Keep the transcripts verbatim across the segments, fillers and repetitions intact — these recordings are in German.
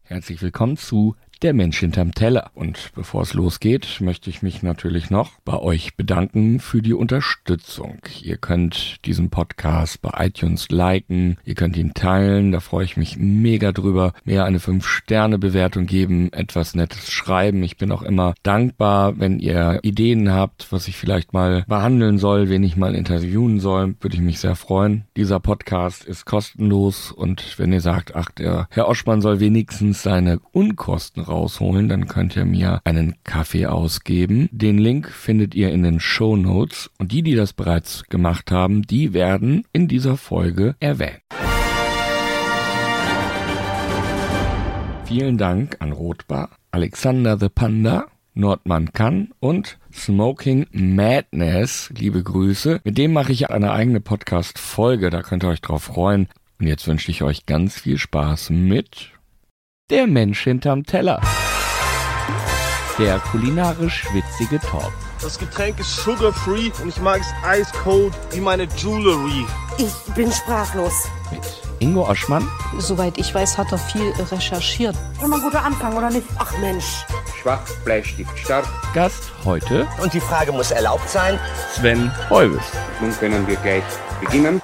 Herzlich willkommen zu Der Mensch hinterm Teller. Und bevor es losgeht, möchte ich mich natürlich noch bei euch bedanken für die Unterstützung. Ihr könnt diesen Podcast bei iTunes liken, ihr könnt ihn teilen, da freue ich mich mega drüber. Mir eine fünf Sterne Bewertung geben, etwas Nettes schreiben. Ich bin auch immer dankbar, wenn ihr Ideen habt, was ich vielleicht mal behandeln soll, wen ich mal interviewen soll, würde ich mich sehr freuen. Dieser Podcast ist kostenlos und wenn ihr sagt, ach, der Herr Oschmann soll wenigstens seine Unkosten rausholen, dann könnt ihr mir einen Kaffee ausgeben. Den Link findet ihr in den Shownotes und die, die das bereits gemacht haben, die werden in dieser Folge erwähnt. Vielen Dank an Rotbar, Alexander the Panda, Nordmann Kann und Smoking Madness. Liebe Grüße. Mit dem mache ich eine eigene Podcast-Folge, da könnt ihr euch drauf freuen. Und jetzt wünsche ich euch ganz viel Spaß mit Der Mensch hinterm Teller. Der kulinarisch witzige Talk. Das Getränk ist sugar-free und ich mag es ice cold wie meine Jewelry. Ich bin sprachlos. Mit Ingo Oschmann. Soweit ich weiß, hat er viel recherchiert. Immer ein guter Anfang, oder nicht? Ach Mensch. Schwach, Bleistift stark. Gast heute Und die Frage muss erlaubt sein. Sven Heubes. Nun können wir gleich beginnen.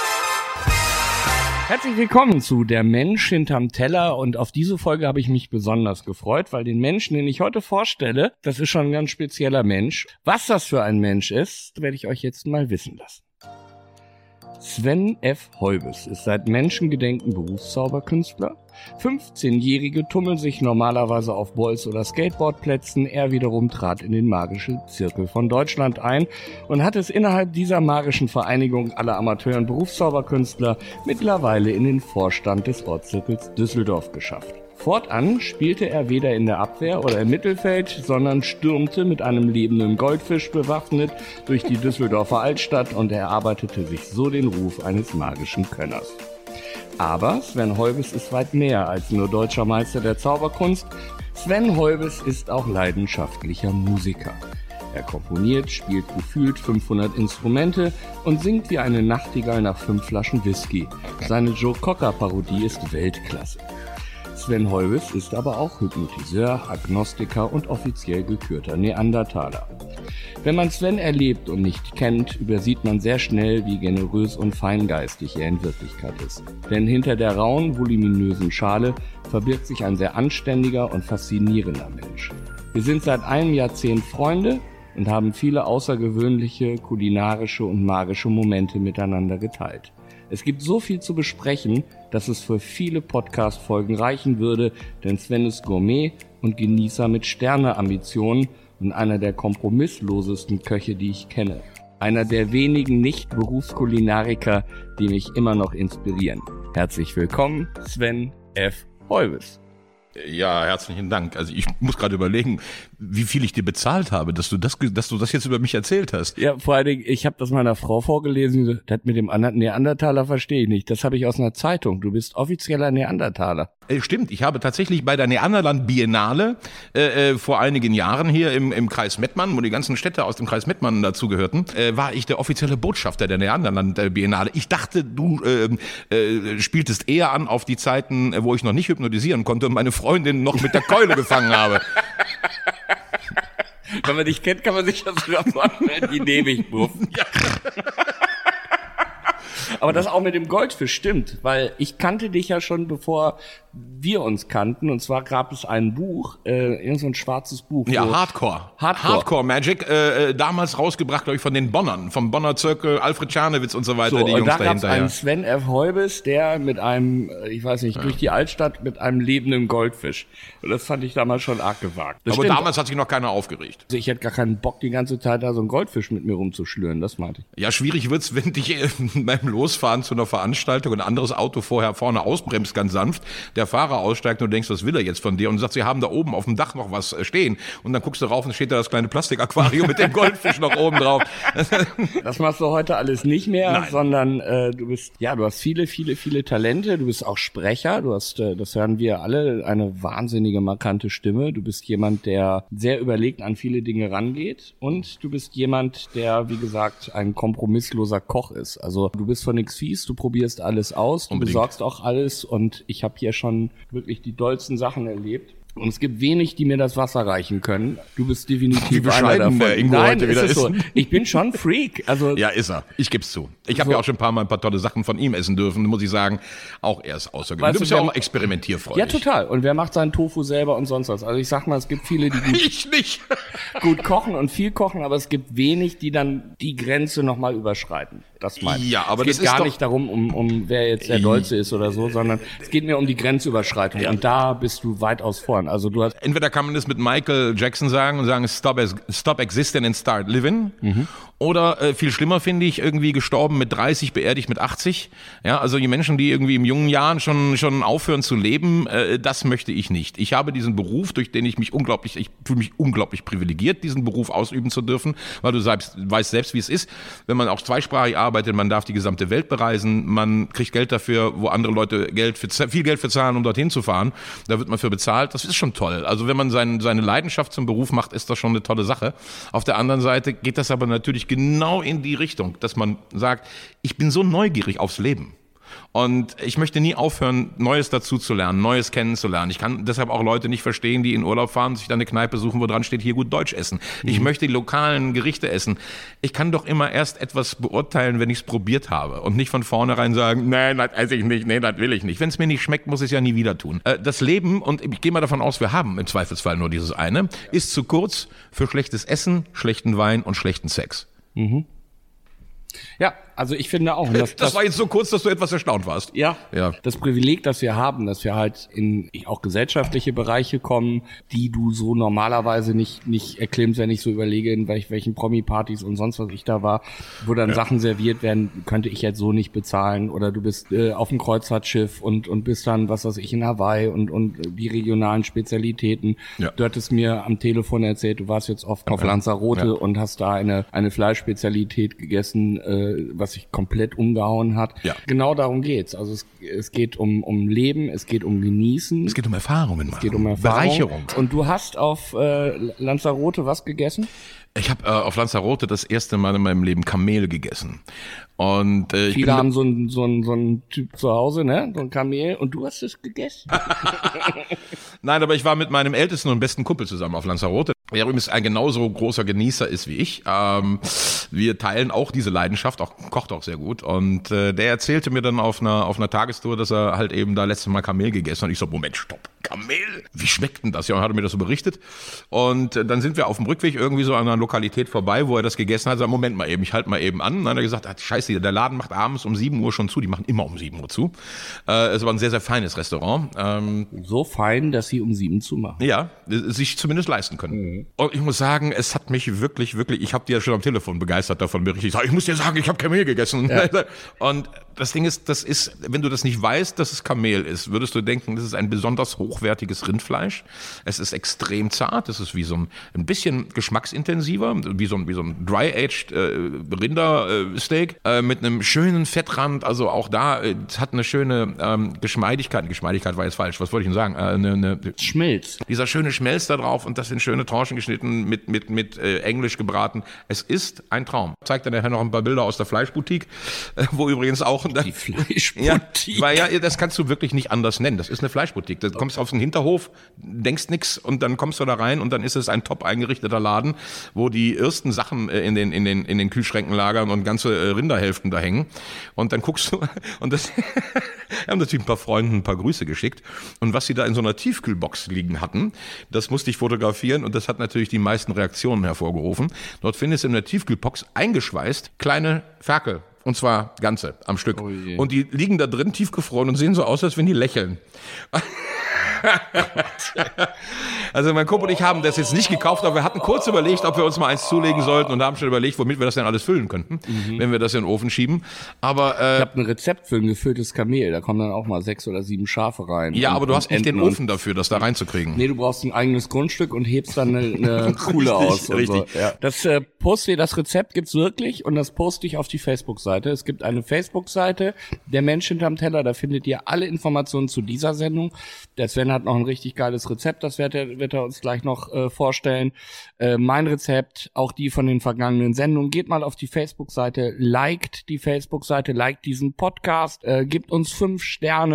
Herzlich willkommen zu Der Mensch hinterm Teller und auf diese Folge habe ich mich besonders gefreut, weil den Menschen, den ich heute vorstelle, das ist schon ein ganz spezieller Mensch. Was das für ein Mensch ist, werde ich euch jetzt mal wissen lassen. Sven F. Heubes ist seit Menschengedenken Berufszauberkünstler. fünfzehnjährige tummeln sich normalerweise auf Bolz- oder Skateboardplätzen. Er wiederum trat in den magischen Zirkel von Deutschland ein und hat es innerhalb dieser magischen Vereinigung aller Amateur- und Berufszauberkünstler mittlerweile in den Vorstand des Ortszirkels Düsseldorf geschafft. Fortan spielte er weder in der Abwehr oder im Mittelfeld, sondern stürmte mit einem lebenden Goldfisch bewaffnet durch die Düsseldorfer Altstadt und erarbeitete sich so den Ruf eines magischen Könners. Aber Sven Heubes ist weit mehr als nur deutscher Meister der Zauberkunst. Sven Heubes ist auch leidenschaftlicher Musiker. Er komponiert, spielt gefühlt fünfhundert Instrumente und singt wie eine Nachtigall nach fünf Flaschen Whisky. Seine Joe Cocker-Parodie ist Weltklasse. Sven Heubes ist aber auch Hypnotiseur, Agnostiker und offiziell gekürter Neandertaler. Wenn man Sven erlebt und nicht kennt, übersieht man sehr schnell, wie generös und feingeistig er in Wirklichkeit ist. Denn hinter der rauen, voluminösen Schale verbirgt sich ein sehr anständiger und faszinierender Mensch. Wir sind seit einem Jahrzehnt Freunde und haben viele außergewöhnliche, kulinarische und magische Momente miteinander geteilt. Es gibt so viel zu besprechen, dass es für viele Podcast-Folgen reichen würde, denn Sven ist Gourmet und Genießer mit Sterne-Ambitionen und einer der kompromisslosesten Köche, die ich kenne. Einer der wenigen Nicht-Berufskulinariker, die mich immer noch inspirieren. Herzlich willkommen, Sven F. Heubes. Ja, herzlichen Dank. Also ich muss gerade überlegen, wie viel ich dir bezahlt habe, dass du das, dass du das jetzt über mich erzählt hast. Ja, vor allen Dingen, ich habe das meiner Frau vorgelesen, das mit dem Neandertaler verstehe ich nicht. Das habe ich aus einer Zeitung. Du bist offizieller Neandertaler. Äh, stimmt, ich habe tatsächlich bei der Neanderland Biennale äh, äh, vor einigen Jahren hier im, im Kreis Mettmann, wo die ganzen Städte aus dem Kreis Mettmann dazugehörten, äh, war ich der offizielle Botschafter der Neanderland Biennale. Ich dachte, du äh, äh, spieltest eher an auf die Zeiten, wo ich noch nicht hypnotisieren konnte und meine Freundin noch mit der Keule gefangen habe. Wenn man dich kennt, kann man sich das sogar vorstellen, die nehme ich, Buff. Ja. Aber das auch mit dem Goldfisch stimmt, weil ich kannte dich ja schon, bevor wir uns kannten. Und zwar gab es ein Buch, äh, irgend so ein schwarzes Buch. Ja, Hardcore. Hardcore. Hardcore Magic, äh, damals rausgebracht, glaube ich, von den Bonnern, vom Bonner Zirkel, Alfred Czarnewitz und so weiter, So, die und Jungs da gab's dahinter. einen Ja. Sven F. Heubes, der mit einem, äh, ich weiß nicht, durch die Altstadt mit einem lebenden Goldfisch. Und das fand ich damals schon arg gewagt. Das Aber stimmt. damals hat sich noch keiner aufgeregt. Also ich hätte gar keinen Bock, die ganze Zeit da so einen Goldfisch mit mir rumzuschlüren, das meinte ich. Ja, schwierig wird's, wenn dich äh, beim Losfahren zu einer Veranstaltung ein anderes Auto vorher vorne ausbremst, ganz sanft, der Fahrer aussteigt und du denkst, was will er jetzt von dir? Und du sagst, sie haben da oben auf dem Dach noch was stehen. Und dann guckst du rauf und steht da das kleine Plastikaquarium mit dem Goldfisch noch oben drauf. Das machst du heute alles nicht mehr, Nein. sondern äh, du bist, ja, du hast viele, viele, viele Talente. Du bist auch Sprecher. Du hast, äh, das hören wir alle, eine wahnsinnige, markante Stimme. Du bist jemand, der sehr überlegt an viele Dinge rangeht. Und du bist jemand, der, wie gesagt, ein kompromissloser Koch ist. Also du bist von nix fies, du probierst alles aus, du Unbedingt. besorgst auch alles. Und ich habe hier schon wirklich die dollsten Sachen erlebt. Und es gibt wenig, die mir das Wasser reichen können. Du bist definitiv Wie einer bescheiden davon. der Ingo Nein, heute wieder ist es so. ist. Ich bin schon Freak. Also Ja, ist er. Ich geb's zu. Ich habe So. ja auch schon ein paar Mal ein paar tolle Sachen von ihm essen dürfen, muss ich sagen. Auch er ist außergewöhnlich. Weißt Du bist du, ja wer- auch experimentierfreudig. ja, total. Und wer macht seinen Tofu selber und sonst was? Also ich sag mal, es gibt viele, die gut, Ich nicht. gut kochen und viel kochen, aber es gibt wenig, die dann die Grenze nochmal überschreiten. Das meine ich. Ja, aber es geht das ist gar doch- nicht darum, um, um wer jetzt der Dollste ist oder so, sondern es geht mir um die Grenzüberschreitung. Und da bist du weitaus vorn. Also du hast Entweder kann man das mit Michael Jackson sagen und sagen, stop, as, stop existing and start living. Mhm. Oder äh, viel schlimmer finde ich, irgendwie gestorben mit dreißig, beerdigt mit achtzig. Ja, also die Menschen, die irgendwie im jungen Jahren schon schon aufhören zu leben, äh, das möchte ich nicht. Ich habe diesen Beruf, durch den ich mich unglaublich, ich fühle mich unglaublich privilegiert, diesen Beruf ausüben zu dürfen, weil du selbst, weißt selbst, wie es ist, wenn man auch zweisprachig arbeitet, man darf die gesamte Welt bereisen, man kriegt Geld dafür, wo andere Leute Geld für, viel Geld für zahlen, um dorthin zu fahren. Da wird man für bezahlt. Das ist schon toll. Also wenn man sein, seine Leidenschaft zum Beruf macht, ist das schon eine tolle Sache. Auf der anderen Seite geht das aber natürlich genau in die Richtung, dass man sagt, ich bin so neugierig aufs Leben. Und ich möchte nie aufhören, Neues dazu zu lernen, Neues kennenzulernen. Ich kann deshalb auch Leute nicht verstehen, die in Urlaub fahren, sich dann eine Kneipe suchen, wo dran steht, hier gut Deutsch essen. Ich möchte die lokalen Gerichte essen. Ich kann doch immer erst etwas beurteilen, wenn ich es probiert habe und nicht von vornherein sagen, nein, das esse ich nicht, nee, das will ich nicht. Wenn es mir nicht schmeckt, muss ich es ja nie wieder tun. Äh, Das Leben, und ich gehe mal davon aus, wir haben im Zweifelsfall nur dieses eine, ist zu kurz für schlechtes Essen, schlechten Wein und schlechten Sex. ja, also ich finde auch. und Das, Das war jetzt so kurz, dass du etwas erstaunt warst. Ja, Ja. das Privileg, das wir haben, dass wir halt in auch gesellschaftliche Bereiche kommen, die du so normalerweise nicht nicht erklimmst, wenn ich so überlege, in welch, welchen Promi-Partys und sonst was ich da war, wo dann Sachen serviert werden, könnte ich jetzt so nicht bezahlen. Oder du bist äh, auf dem Kreuzfahrtschiff und und bist dann, was weiß ich, in Hawaii und und die regionalen Spezialitäten. Ja. Du hattest mir am Telefon erzählt, du warst jetzt oft auf Lanzarote Ja. und hast da eine eine Fleischspezialität gegessen, äh, was sich komplett umgehauen hat. Ja. Genau darum geht's. Also es, es geht um, um Leben, es geht um Genießen, Es geht um Erfahrungen, Mann. es geht um Erfahrung. Bereicherung. Und du hast auf äh, Lanzarote was gegessen? Ich habe äh, auf Lanzarote das erste Mal in meinem Leben Kamel gegessen. Und äh, ich Viele bin, haben so einen so einen so einen Typ zu Hause, ne, so ein Kamel, und du hast es gegessen. Nein, aber ich war mit meinem ältesten und besten Kumpel zusammen auf Lanzarote. Der übrigens ein genauso großer Genießer ist wie ich. Ähm, wir teilen auch diese Leidenschaft, auch kocht auch sehr gut. Und äh, der erzählte mir dann auf einer auf einer Tagestour, dass er halt eben da letztes Mal Kamel gegessen hat. Und ich so, Moment, stopp, Kamel? Wie schmeckt denn das? Ja, und hat er mir das so berichtet. Und äh, dann sind wir auf dem Rückweg irgendwie so an einer Lokalität vorbei, wo er das gegessen hat. Sagt, Moment mal eben, ich halte mal eben an. Und dann hat er gesagt, ah, scheiße, der Laden macht abends um sieben Uhr schon zu. Die machen immer um sieben Uhr zu. Äh, es war ein sehr, sehr feines Restaurant. Ähm, So fein, dass sie um sieben zumachen. ja, sich zumindest leisten können. Und ich muss sagen, es hat mich wirklich, wirklich, ich habe dir ja schon am Telefon begeistert davon berichtet. Ich, sag, ich muss dir sagen, ich habe Kamel gegessen. Ja. Und das Ding ist, das ist, wenn du das nicht weißt, dass es Kamel ist, würdest du denken, das ist ein besonders hochwertiges Rindfleisch. Es ist extrem zart, es ist wie so ein, ein bisschen geschmacksintensiver, wie so ein, wie so ein dry-aged äh, Rindersteak äh, mit einem schönen Fettrand. Also auch da, äh, es hat eine schöne ähm, Geschmeidigkeit. Geschmeidigkeit war jetzt falsch, was wollte ich denn sagen? Äh, eine, eine, Schmilz. dieser schöne Schmelz da drauf und das in schöne Tranchen geschnitten, mit mit mit äh, Englisch gebraten. Es ist ein Traum. Ich zeig dir nachher noch ein paar Bilder aus der Fleischboutique, äh, wo übrigens auch Die Fleischboutique. ja, weil ja, das kannst du wirklich nicht anders nennen. Das ist eine Fleischboutique. Du kommst auf den Hinterhof, denkst nix und dann kommst du da rein und dann ist es ein top eingerichteter Laden, wo die ersten Sachen äh, in den in den in den Kühlschränken lagern und ganze äh, Rinderhälften da hängen. Und dann guckst du und das haben natürlich ein paar Freunden ein paar Grüße geschickt. Und was sie da in so einer Tiefkühlbox liegen hatten, das musste ich fotografieren und das hat natürlich die meisten Reaktionen hervorgerufen. Dort findest du in der Tiefkühlbox eingeschweißt kleine Ferkel. Und zwar ganze am Stück. Oh je. Und die liegen da drin tiefgefroren und sehen so aus, als wenn die lächeln. Also mein Kumpel und ich haben das jetzt nicht gekauft, aber wir hatten kurz überlegt, ob wir uns mal eins zulegen sollten und haben schon überlegt, womit wir das denn alles füllen könnten, Mhm. wenn wir das in den Ofen schieben. Aber äh, Ich habe ein Rezept für ein gefülltes Kamel, da kommen dann auch mal sechs oder sieben Schafe rein. ja, und, aber du und hast nicht den Enten und- Ofen dafür, das da reinzukriegen. Nee, du brauchst ein eigenes Grundstück und hebst dann eine, eine Kuhle Richtig, aus. Und richtig. So. Ja. Das äh, poste, das Rezept gibt's wirklich und das poste ich auf die Facebook-Seite. Es gibt eine Facebook-Seite, der Mensch hinterm Teller, da findet ihr alle Informationen zu dieser Sendung. Der Sven hat noch ein richtig geiles Rezept, das wird er, wird er uns gleich noch äh, vorstellen. Äh, mein Rezept, auch die von den vergangenen Sendungen. Geht mal auf die Facebook-Seite, liked die Facebook-Seite, liked diesen Podcast, äh, gibt uns fünf Sterne,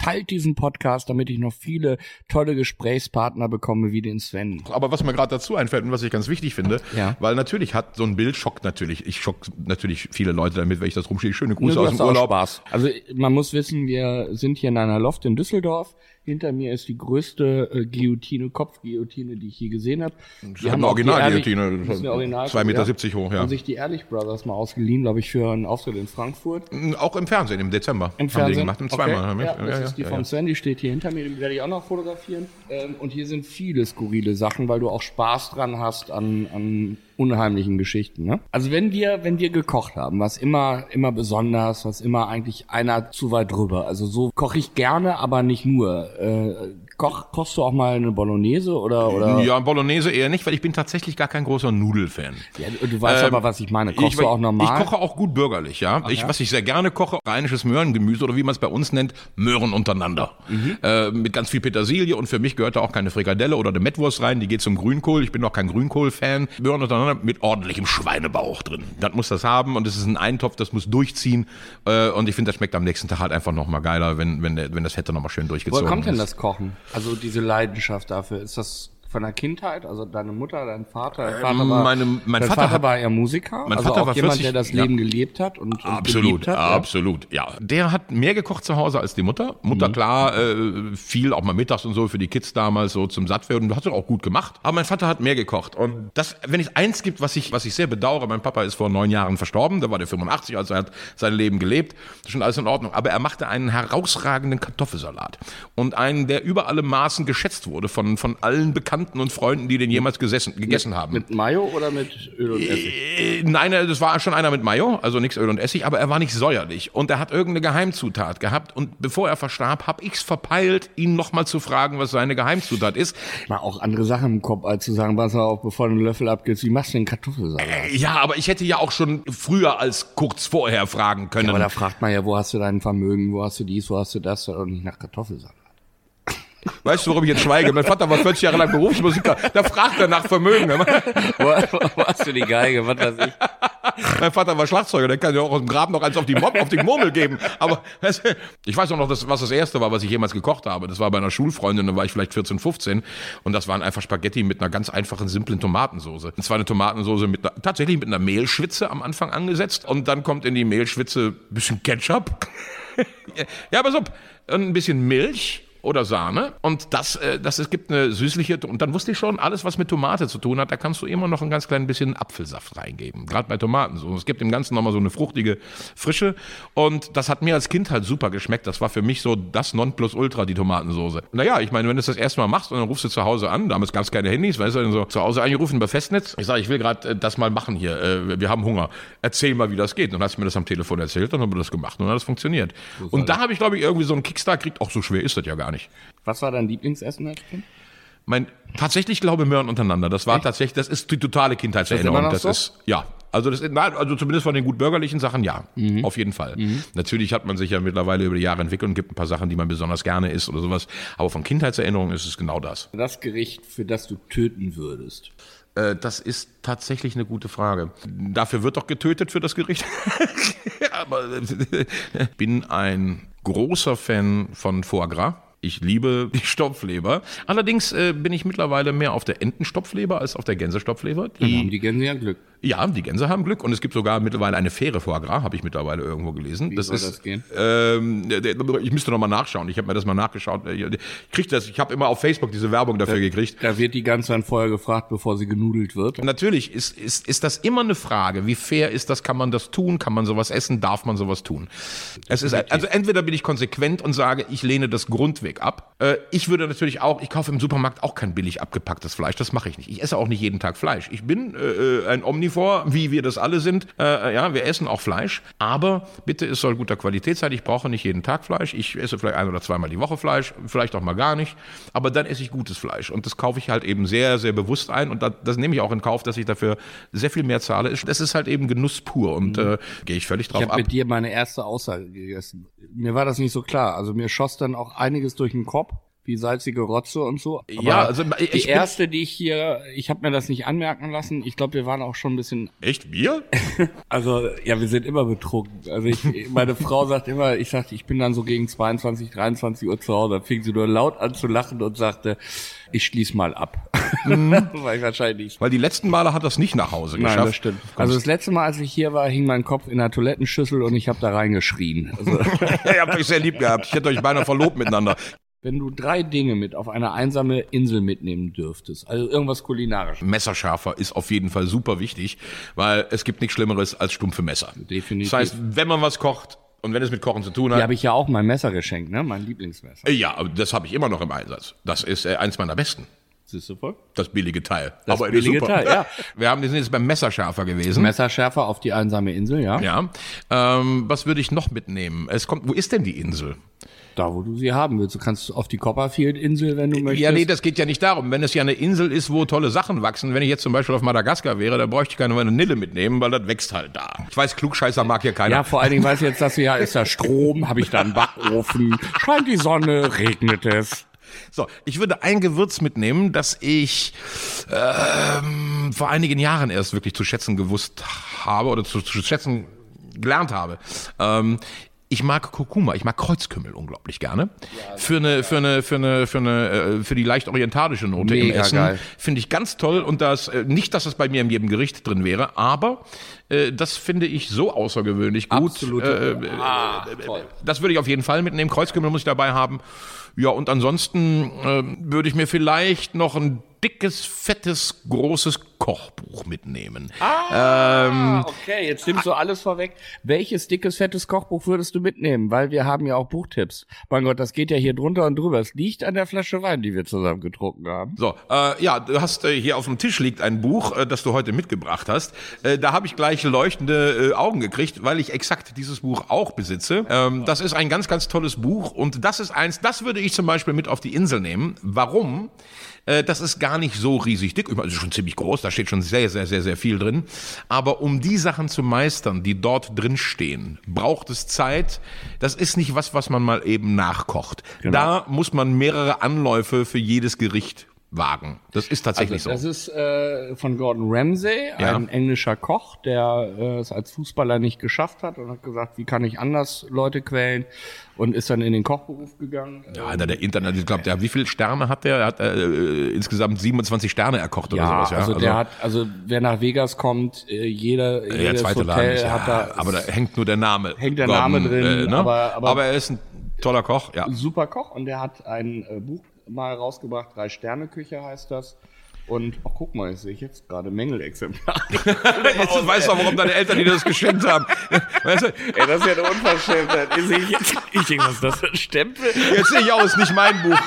teilt diesen Podcast, damit ich noch viele tolle Gesprächspartner bekomme, wie den Sven. Aber was mir gerade dazu einfällt und was ich ganz wichtig finde, Ja. weil natürlich hat so ein Bild schockt natürlich, ich schock natürlich viele Leute damit, wenn ich das rumschicke. Schöne Grüße Du aus hast dem auch Urlaub. Spaß. Also man muss wissen, wir sind hier in einer Loft in Düsseldorf. Hinter mir ist die größte äh, Guillotine, Kopfguillotine, die ich je gesehen habe. Das hat eine Original-Guillotine, Das ist eine Original- zwei Meter siebzig hoch, ja. Haben sich die Ehrlich Brothers mal ausgeliehen, glaube ich, für einen Auftritt in Frankfurt. Auch im Fernsehen im Dezember. Im haben Fernsehen? die gemacht, und zweimal. Okay. haben wir- Ja, das ja, ist die ja, vom ja. Sven, die steht hier hinter mir, die werde ich auch noch fotografieren. Ähm, und hier sind viele skurrile Sachen, weil du auch Spaß dran hast an, an unheimlichen Geschichten. Ne? Also wenn wir, wenn wir gekocht haben, was immer, immer besonders, was immer eigentlich einer zu weit drüber. Also so koche ich gerne, aber nicht nur. Äh, koch, kochst du auch mal eine Bolognese oder oder? Ja, Bolognese eher nicht, weil ich bin tatsächlich gar kein großer Nudelfan. Ja, du, du weißt Ähm, aber, was ich meine. Kochst ich, du auch normal? Ich koche auch gut bürgerlich, ja. Ich, was ich sehr gerne koche, rheinisches Möhrengemüse oder wie man es bei uns nennt, Möhren untereinander. Mhm. Äh, mit ganz viel Petersilie und für mich gehört da auch keine Frikadelle oder eine Mettwurst rein, die geht zum Grünkohl. Ich bin auch kein Grünkohl-Fan. Möhren untereinander mit ordentlichem Schweinebauch drin. Das muss das haben und es ist ein Eintopf, das muss durchziehen. Äh, und ich finde, das schmeckt am nächsten Tag halt einfach nochmal geiler, wenn, wenn, der, wenn das Fett dann nochmal schön durchgezogen Woher kommt denn ist. das Kochen? Also diese Leidenschaft dafür, ist das von der Kindheit? Also deine Mutter, dein Vater? Dein Vater war, meine- mein dein Vater Vater hat- war ja Musiker. mein also Vater auch war jemand, vierzig der das ja. Leben gelebt hat und, und Absolut, geliebt hat. absolut, ja. Der hat mehr gekocht zu Hause als die Mutter. Mutter, klar, äh, viel, auch mal mittags und so für die Kids damals, so zum Sattwerden. Hat er auch gut gemacht. Aber mein Vater hat mehr gekocht. Und das, wenn es eins gibt, was ich, was ich sehr bedauere, mein Papa ist vor neun Jahren verstorben, da war der fünfundachtzig, also er hat sein Leben gelebt. Das ist schon alles in Ordnung. Aber er machte einen herausragenden Kartoffelsalat. Und einen, der über alle Maßen geschätzt wurde von, von allen Bekannten und Freunden, die den jemals gesessen, gegessen haben. Mit Mayo oder mit Öl und Essig? Äh, Nein, das war schon einer mit Mayo, also nichts Öl und Essig, aber er war nicht säuerlich und er hat irgendeine Geheimzutat gehabt und bevor er verstarb, habe ich's verpeilt, ihn nochmal zu fragen, was seine Geheimzutat ist. Mal auch andere Sachen im Kopf, als zu sagen, pass auf, bevor du einen Löffel abgibst, wie machst du den Kartoffelsalat? Ja, aber ich hätte ja auch schon früher als kurz vorher fragen können. Ja, aber da fragt man ja, wo hast du dein Vermögen, wo hast du dies, wo hast du das und nicht nach Kartoffelsalat. Weißt du, warum ich jetzt schweige? Mein Vater war vierzig Jahre lang Berufsmusiker, da fragt er nach Vermögen. wo, wo hast du die Geige, was weiß ich? Mein Vater war Schlagzeuger, der kann ja auch aus dem Graben noch eins auf die, Mob, auf die Murmel geben. Aber weißt du, ich weiß auch noch, das, was das erste war, was ich jemals gekocht habe. Das war bei einer Schulfreundin, da war ich vielleicht vierzehn, fünfzehn. Und das waren einfach Spaghetti mit einer ganz einfachen, simplen Tomatensoße. Und zwar eine Tomatensoße mit einer, tatsächlich mit einer Mehlschwitze am Anfang angesetzt. Und dann kommt in die Mehlschwitze ein bisschen Ketchup. Ja, aber so, ein bisschen Milch. Oder Sahne und das, äh, das es gibt eine süßliche und dann wusste ich schon, alles was mit Tomate zu tun hat, da kannst du immer noch ein ganz klein bisschen Apfelsaft reingeben, gerade bei Tomaten so. Es gibt im Ganzen nochmal so eine fruchtige Frische und das hat mir als Kind halt super geschmeckt. Das war für mich so das Nonplusultra, die Tomatensoße. Naja, ich meine, wenn du das das erste Mal machst und dann rufst du zu Hause an, damals gab es keine Handys, weißt du, dann so zu Hause angerufen über Festnetz. Ich sage, ich will gerade äh, das mal machen hier, äh, wir haben Hunger. Erzähl mal, wie das geht. Und dann hast du mir das am Telefon erzählt, dann haben wir das gemacht und dann hat das funktioniert. Und da habe ich, glaube ich, irgendwie so einen Kickstart gekriegt. Auch so schwer ist das ja gar nicht. Was war dein Lieblingsessen als Kind? Mein tatsächlich glaube Möhren untereinander. Das war tatsächlich, das ist die totale Kindheitserinnerung. Ist das Das immer noch ist ja, also das ist, nein, also zumindest von den gut bürgerlichen Sachen ja, auf jeden Fall. Natürlich hat man sich ja mittlerweile über die Jahre entwickelt und gibt ein paar Sachen, die man besonders gerne isst oder sowas. Aber von Kindheitserinnerungen ist es genau das. Das Gericht, für das du töten würdest. Äh, das ist tatsächlich eine gute Frage. Dafür wird doch getötet für das Gericht. Aber ich bin ein großer Fan von Foie Gras. Ich liebe die Stopfleber. Allerdings äh, bin ich mittlerweile mehr auf der Entenstopfleber als auf der Gänsestopfleber. Dann Die, haben die Gänse ja Glück. ja, die Gänse haben Glück und es gibt sogar mittlerweile eine faire Foie Gras, habe ich mittlerweile irgendwo gelesen. Wie das soll ist, das gehen? Ähm, ich müsste noch mal nachschauen. Ich habe mir das mal nachgeschaut. Ich krieg das. Ich habe immer auf Facebook diese Werbung dafür gekriegt. Da wird die Gans dann vorher gefragt, bevor sie genudelt wird. Natürlich ist, ist, ist das immer eine Frage. Wie fair ist das? Kann man das tun? Kann man sowas essen? Darf man sowas tun? Es ist, also entweder bin ich konsequent und sage, ich lehne das Grundweg ab. Äh, ich würde natürlich auch, ich kaufe im Supermarkt auch kein billig abgepacktes Fleisch. Das mache ich nicht. Ich esse auch nicht jeden Tag Fleisch. Ich bin äh, ein Omnivor, wie wir das alle sind. Äh, ja, wir essen auch Fleisch. Aber bitte, es soll guter Qualität sein. Ich brauche nicht jeden Tag Fleisch. Ich esse vielleicht ein oder zweimal die Woche Fleisch. Vielleicht auch mal gar nicht. Aber dann esse ich gutes Fleisch. Und das kaufe ich halt eben sehr, sehr bewusst ein. Und das, das nehme ich auch in Kauf, dass ich dafür sehr viel mehr zahle. Das ist halt eben Genuss pur. Und äh, gehe ich völlig drauf Ich habe ab. mit dir meine erste Aussage gegessen. Mir war das nicht so klar. Also mir schoss dann auch einiges durch den Kopf. wie salzige Rotze und so. Aber Ja, also ich die bin- erste, die ich hier, ich habe mir das nicht anmerken lassen. Ich glaube, wir waren auch schon ein bisschen, Echt? Wir? also ja, wir sind immer betrunken. Also ich, meine Frau sagt immer, ich sagte, ich bin dann so gegen zweiundzwanzig, dreiundzwanzig Uhr zu Hause. Dann fing sie nur laut an zu lachen und sagte, ich schließ mal ab. War ich wahrscheinlich. Weil die letzten Male hat das nicht nach Hause geschafft. Nein, das stimmt. Also das letzte Mal, als ich hier war, hing mein Kopf in der Toilettenschüssel und ich habe da reingeschrien. Also, Ihr habt euch sehr lieb gehabt. Ich hätte euch beinahe verlobt miteinander. wenn du drei Dinge mit auf eine einsame Insel mitnehmen dürftest, also irgendwas kulinarisches. Messerschärfer ist auf jeden Fall super wichtig, weil es gibt nichts Schlimmeres als stumpfe Messer. Definitiv. Das heißt, wenn man was kocht und wenn es mit Kochen zu tun Hier hat, habe ich ja auch mein Messer geschenkt, ne? Mein Lieblingsmesser. äh, ja, aber das habe ich immer noch im Einsatz. Das ist äh, eins meiner besten. Siehst du voll? Das billige Teil. Das aber billige super. Teil, ja. Wir haben wir sind jetzt beim Messerschärfer gewesen. Messerschärfer auf die einsame Insel, ja? Ja. Ähm, was würde ich noch mitnehmen? Es kommt. Wo ist denn die Insel? Da, wo du sie haben willst. Du kannst auf die Copperfield-Insel, wenn du möchtest. Ja, nee, das geht ja nicht darum. Wenn es ja eine Insel ist, wo tolle Sachen wachsen, wenn ich jetzt zum Beispiel auf Madagaskar wäre, dann bräuchte ich keine Vanille mitnehmen, weil das wächst halt da. Ich weiß, Klugscheißer mag hier keiner. Ja, vor allen Dingen weiß ich jetzt, dass ja, ist da Strom, habe ich da einen Backofen, scheint die Sonne, regnet es. So, ich würde ein Gewürz mitnehmen, das ich ähm, vor einigen Jahren erst wirklich zu schätzen gewusst habe oder zu, zu schätzen gelernt habe. Ähm, ich mag Kurkuma, ich mag Kreuzkümmel unglaublich gerne. Für eine, für eine, für eine, für eine, äh, für die leicht orientalische Note im Mega Essen geil. finde ich ganz toll und das äh, nicht, dass es bei mir in jedem Gericht drin wäre, aber äh, das finde ich so außergewöhnlich gut. Absolut. Äh, äh, Ah, äh, toll. Das würde ich auf jeden Fall mitnehmen. Kreuzkümmel muss ich dabei haben. Ja, und ansonsten äh, würde ich mir vielleicht noch ein dickes, fettes, großes Kochbuch mitnehmen. Ah, okay, jetzt nimmst du alles vorweg. Welches dickes, fettes Kochbuch würdest du mitnehmen? Weil wir haben ja auch Buchtipps. Mein Gott, das geht ja hier drunter und drüber. Es liegt an der Flasche Wein, die wir zusammen getrunken haben. So, äh, ja, du hast äh, hier auf dem Tisch liegt ein Buch, äh, das du heute mitgebracht hast. Äh, da habe ich gleich leuchtende äh, Augen gekriegt, weil ich exakt dieses Buch auch besitze. Ähm, das ist ein ganz, ganz tolles Buch und das ist eins, das würde ich zum Beispiel mit auf die Insel nehmen. Warum? Äh, das ist gar nicht so riesig dick, es ist schon ziemlich groß, da steht schon sehr, sehr, sehr, sehr viel drin. Aber um die Sachen zu meistern, die dort drin stehen, braucht es Zeit. Das ist nicht was, was man mal eben nachkocht. Da muss man mehrere Anläufe für jedes Gericht wagen. Das ist tatsächlich Also, das so. ist äh, von Gordon Ramsay, Ja. ein englischer Koch, der äh, es als Fußballer nicht geschafft hat und hat gesagt, wie kann ich anders Leute quälen und ist dann in den Kochberuf gegangen. Ja, Alter, der Internet, ich glaube, der, wie viele Sterne hat der? Er hat äh, insgesamt siebenundzwanzig Sterne erkocht oder Ja, sowas. Ja, also der hat, also wer nach Vegas kommt, äh, jeder, der jedes zweite Laden Hotel ist, ja, hat da, aber da hängt nur der Name. Hängt der Name drin, ne? aber- aber- er ist ein toller Koch, ja. super Koch und der hat ein äh, Buch mal rausgebracht, Drei-Sterne-Küche heißt das. Und, ach guck mal, das sehe ich jetzt gerade Mängelexemplar. Jetzt weißt du auch, warum deine Eltern dir das geschenkt haben. Weißt du, Ey, das ist ja eine Unverschämtheit. Ich sehe jetzt, ich denke, was ist das für ein Stempel? jetzt sehe ich aus, nicht mein Buch.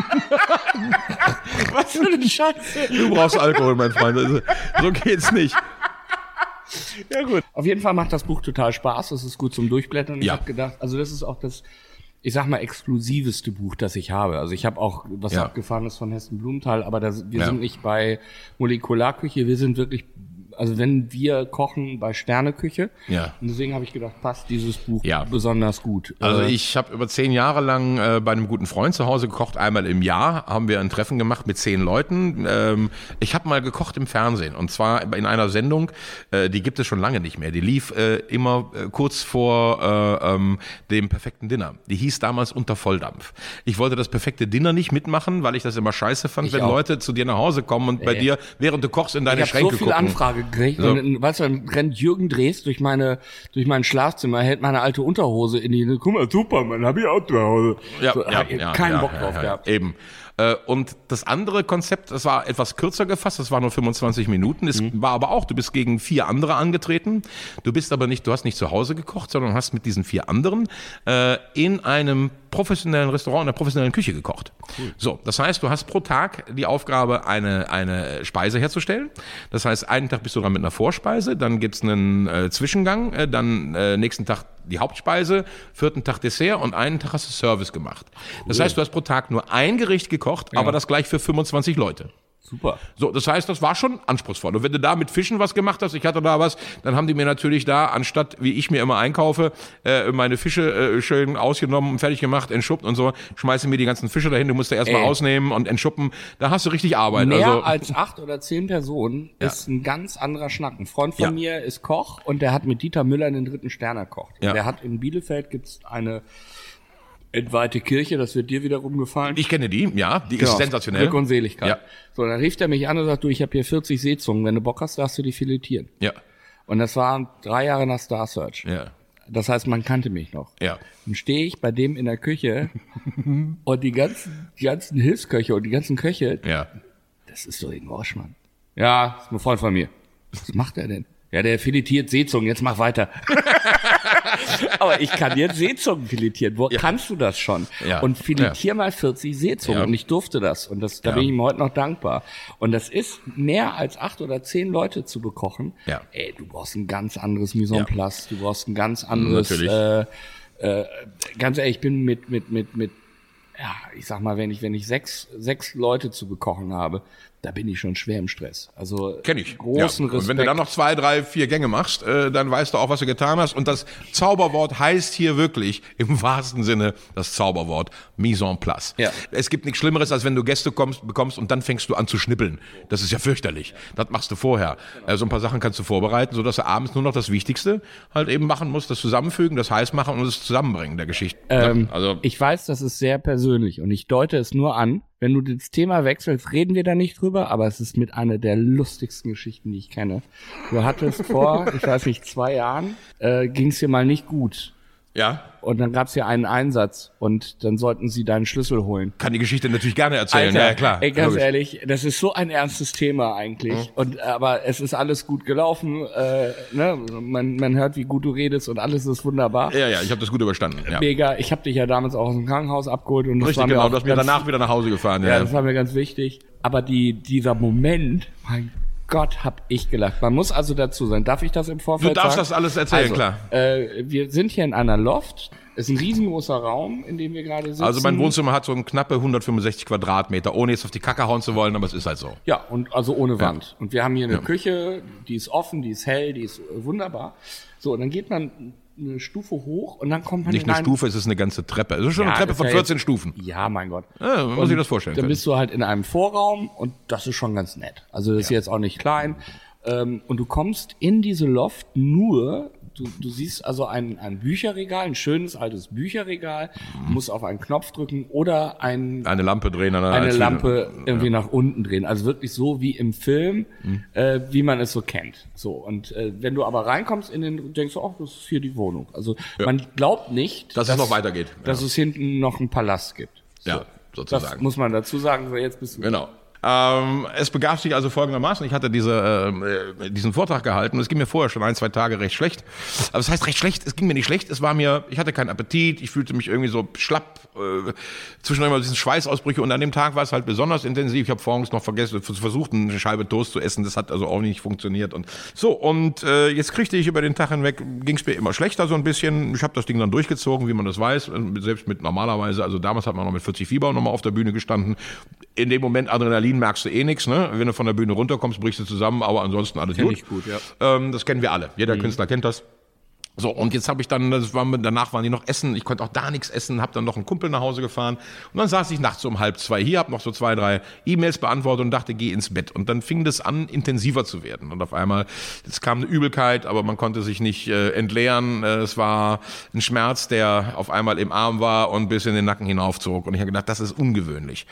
Was für eine Scheiße. Du brauchst Alkohol, mein Freund. Also, so geht's nicht. Ja gut. Auf jeden Fall macht das Buch total Spaß. Das ist gut zum Durchblättern. Ich Ja. habe gedacht, also das ist auch das, ich sag mal, exklusiveste Buch, das ich habe. Also ich habe auch was Ja. Abgefahrenes von Hessen Blumenthal, aber das, wir Ja. sind nicht bei Molekularküche, wir sind wirklich, also wenn wir kochen, bei Sterneküche. Ja. Und deswegen habe ich gedacht, passt dieses Buch Ja. besonders gut. Also Äh, ich habe über zehn Jahre lang äh, bei einem guten Freund zu Hause gekocht. Einmal im Jahr haben wir ein Treffen gemacht mit zehn Leuten. Ähm, ich habe mal gekocht im Fernsehen und zwar in einer Sendung, äh, die gibt es schon lange nicht mehr. Die lief äh, immer äh, kurz vor äh, ähm, dem perfekten Dinner. Die hieß damals Unter Volldampf. Ich wollte das perfekte Dinner nicht mitmachen, weil ich das immer scheiße fand, Ich wenn auch. Leute zu dir nach Hause kommen und bei Äh. dir, während du kochst, in deine ich habe Schränke so viele gucken. Anfragen gekriegt. So. Und, dann, weißt du, dann rennt Jürgen Drees durch meine, durch mein Schlafzimmer, hält meine alte Unterhose in die, guck mal, super, Mann, hab ich auch zu Hause. Ja, so, ja, hab ich ja, keinen ja, Bock ja, drauf ja, gehabt. Eben. Äh, Und das andere Konzept, das war etwas kürzer gefasst, das war nur fünfundzwanzig Minuten. Es war aber auch, du bist gegen vier andere angetreten. Du bist aber nicht, du hast nicht zu Hause gekocht, sondern hast mit diesen vier anderen äh, in einem professionellen Restaurant, in einer professionellen Küche gekocht. So, das heißt, du hast pro Tag die Aufgabe, eine, eine Speise herzustellen. Das heißt, einen Tag bist du dran mit einer Vorspeise, dann gibt's einen äh, Zwischengang, äh, dann äh, nächsten Tag die Hauptspeise, vierten Tag Dessert und einen Tag hast du Service gemacht. Das heißt, du hast pro Tag nur ein Gericht gekocht, aber das gleich für fünfundzwanzig Leute. Super. So, das heißt, das war schon anspruchsvoll. Und wenn du da mit Fischen was gemacht hast, ich hatte da was, dann haben die mir natürlich da, anstatt, wie ich mir immer einkaufe, äh, meine Fische äh, schön ausgenommen, fertig gemacht, entschuppt und so, schmeißen mir die ganzen Fische dahin, du musst da erstmal ausnehmen und entschuppen. Da hast du richtig Arbeit. Mehr also, als acht oder zehn Personen Ja. ist ein ganz anderer Schnack. Ein Freund von Ja. mir ist Koch und der hat mit Dieter Müller den dritten Stern erkocht. Ja. Der hat in Bielefeld gibt's eine entweihte Kirche, das wird dir wiederum gefallen. ich kenne die, ja, die Genau. ist sensationell. Glück und Seligkeit. Ja. So, dann rief er mich an und sagt, du, ich habe hier vierzig Seezungen, wenn du Bock hast, darfst du die filetieren. Ja, Und das waren drei Jahre nach Star Search. ja, Das heißt, man kannte mich noch. ja. Dann stehe ich bei dem in der Küche und die ganzen, die ganzen Hilfsköche und die ganzen Köche, Ja. das ist doch ein Orschmann. Ja, ist ein Freund von mir. Was macht er denn? Ja, der filetiert Seezungen, jetzt mach weiter. Aber ich kann jetzt Seezungen filetieren. Wo kannst du das schon? Ja. Und filetier mal vierzig Seezungen. Ja. Und ich durfte das. Und das, da Ja. bin ich ihm heute noch dankbar. Und das ist mehr als acht oder zehn Leute zu bekochen. Ja. Ey, du brauchst ein ganz anderes Mise en place. Du brauchst ein ganz anderes, Natürlich. äh, äh, ganz ehrlich, ich bin mit, mit, mit, mit, ja, ich sag mal, wenn ich, wenn ich sechs, sechs Leute zu bekochen habe, da bin ich schon schwer im Stress. Also Kenn ich. großen ja. Respekt. Und wenn du dann noch zwei, drei, vier Gänge machst, äh, dann weißt du auch, was du getan hast. Und das Zauberwort heißt hier wirklich im wahrsten Sinne das Zauberwort Mise en place. Ja. Es gibt nichts Schlimmeres, als wenn du Gäste kommst, bekommst und dann fängst du an zu schnippeln. Das ist ja fürchterlich. Das machst du vorher. Also ein paar Sachen kannst du vorbereiten, sodass du abends nur noch das Wichtigste halt eben machen musst, das Zusammenfügen, das heiß machen und das Zusammenbringen der Geschichte. Ähm, also ich weiß, das ist sehr persönlich und ich deute es nur an. Wenn du das Thema wechselst, reden wir da nicht drüber, aber es ist mit einer der lustigsten Geschichten, die ich kenne. Du hattest vor, ich weiß nicht, zwei Jahren, äh, ging es dir mal nicht gut. ja, Und dann gab es ja einen Einsatz und dann sollten sie deinen Schlüssel holen. kann die Geschichte natürlich gerne erzählen. Alter, ja, ja, klar. ey, ganz logisch. ehrlich, das ist so ein ernstes Thema eigentlich. Mhm. Und aber es ist alles gut gelaufen. Äh, ne? man, man hört, wie gut du redest und alles ist wunderbar. Ja, ja, ich habe das gut überstanden. Ja. Mega. Ich habe dich ja damals auch aus dem Krankenhaus abgeholt und das Richtig, war mir genau. auch Du hast mich ganz- danach wieder nach Hause gefahren. Ja, Ja, das war mir ganz wichtig. Aber die, dieser Moment, mein Gott, hab ich gelacht. Man muss also dazu sein. Darf ich das im Vorfeld Du darfst sagen? das alles erzählen, also, klar. Äh, wir sind hier in einer Loft. Es ist ein riesengroßer Raum, in dem wir gerade sitzen. Also mein Wohnzimmer hat so ein knappe hundertfünfundsechzig Quadratmeter, ohne jetzt auf die Kacke hauen zu wollen, aber es ist halt so. Ja, und also ohne Wand. Und wir haben hier eine Küche, die ist offen, die ist hell, die ist äh, wunderbar. So, und dann geht man eine Stufe hoch und dann kommt man Nicht in eine ein- Stufe, es ist eine ganze Treppe. Es ist schon Ja, eine Treppe das von ja vierzehn jetzt- Stufen. Ja, mein Gott. Ja, man muss sich das vorstellen. Dann bist du halt in einem Vorraum und das ist schon ganz nett. Also das ist jetzt auch nicht klein. Ähm, und du kommst in diese Loft nur, du, du siehst also ein, ein Bücherregal, ein schönes altes Bücherregal, du musst auf einen Knopf drücken oder ein, eine Lampe drehen. An eine als- Lampe irgendwie nach unten drehen. Also wirklich so wie im Film, Mhm. äh, wie man es so kennt. So, und äh, wenn du aber reinkommst in den, denkst du, ach, das ist hier die Wohnung. Also man glaubt nicht, Dass es noch weitergeht. dass Ja. es hinten noch einen Palast gibt. So. Ja, Das sozusagen. muss man dazu sagen. So, jetzt bist du Genau. Ähm, es begab sich also folgendermaßen, ich hatte diese, äh, diesen Vortrag gehalten und es ging mir vorher schon ein, zwei Tage recht schlecht. Aber es heißt recht schlecht, es ging mir nicht schlecht, es war mir, ich hatte keinen Appetit, ich fühlte mich irgendwie so schlapp, äh, zwischendurch mal diesen Schweißausbrüche und an dem Tag war es halt besonders intensiv. Ich habe morgens noch vergessen, versucht eine Scheibe Toast zu essen, das hat also auch nicht funktioniert. Und so, und äh, jetzt kriegte ich über den Tag hinweg, ging es mir immer schlechter so ein bisschen. Ich habe das Ding dann durchgezogen, wie man das weiß, selbst mit normalerweise, also damals hat man noch mit vierzig Fieber nochmal auf der Bühne gestanden. In dem Moment Adrenalin merkst du eh nichts, ne? Wenn du von der Bühne runterkommst, brichst du zusammen, aber ansonsten alles Kenn gut. ich gut, ja. Ähm, das kennen wir alle. Jeder Künstler kennt das. So, und jetzt habe ich dann, das war, danach waren die noch essen, ich konnte auch da nichts essen, habe dann noch einen Kumpel nach Hause gefahren und dann saß ich nachts um halb zwei hier, habe noch so zwei, drei E-Mails beantwortet und dachte, geh ins Bett. Und dann fing das an, intensiver zu werden. Und auf einmal, es kam eine Übelkeit, aber man konnte sich nicht äh, entleeren. Äh, es war ein Schmerz, der auf einmal im Arm war und bis in den Nacken hinaufzog. Und ich habe gedacht, das ist ungewöhnlich.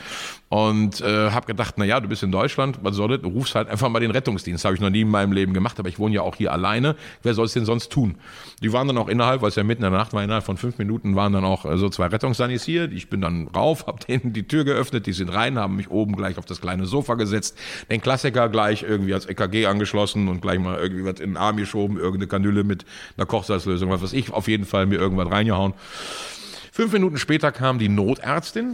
Und äh, habe gedacht, na ja, du bist in Deutschland, was soll das? Du rufst halt einfach mal den Rettungsdienst. Habe ich noch nie in meinem Leben gemacht, aber ich wohne ja auch hier alleine. Wer soll es denn sonst tun? Die waren dann auch innerhalb, weil es ja mitten in der Nacht war, innerhalb von fünf Minuten waren dann auch äh, so zwei Rettungssanis hier. Ich bin dann rauf, habe denen die Tür geöffnet, die sind rein, haben mich oben gleich auf das kleine Sofa gesetzt, den Klassiker gleich irgendwie als E K G angeschlossen und gleich mal irgendwie was in den Arm geschoben, irgendeine Kanüle mit einer Kochsalzlösung, was weiß ich, auf jeden Fall mir irgendwas reingehauen. Fünf Minuten später kam die Notärztin.